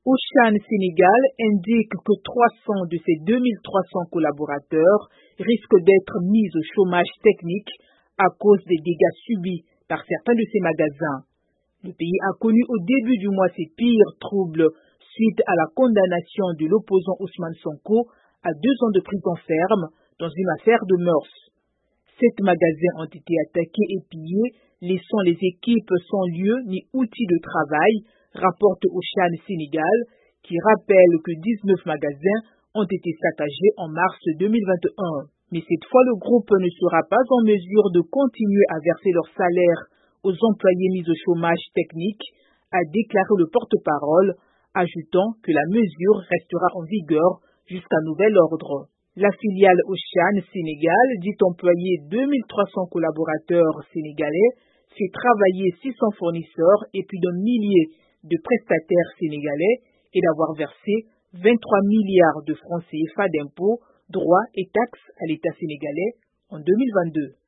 Auchan Sénégal indique que 300 de ses 2300 collaborateurs risquent d'être mis au chômage technique à cause des dégâts subis par certains de ses magasins. Le pays a connu au début du mois ses pires troubles suite à la condamnation de l'opposant Ousmane Sonko à 2 ans de prison ferme dans une affaire de mœurs. 7 magasins ont été attaqués et pillés, laissant les équipes sans lieu ni outils de travail, rapporte Auchan Sénégal, qui rappelle que 19 magasins ont été saccagés en mars 2021. Mais cette fois, le groupe ne sera pas en mesure de continuer à verser leur salaire aux employés mis au chômage technique, a déclaré le porte-parole, ajoutant que la mesure restera en vigueur jusqu'à nouvel ordre. La filiale Auchan Sénégal dit employer 2300 collaborateurs sénégalais, fait travailler 600 fournisseurs et plus d'un millier de prestataires sénégalais et d'avoir versé 23 milliards de francs CFA d'impôts, droits et taxes à l'État sénégalais en 2022.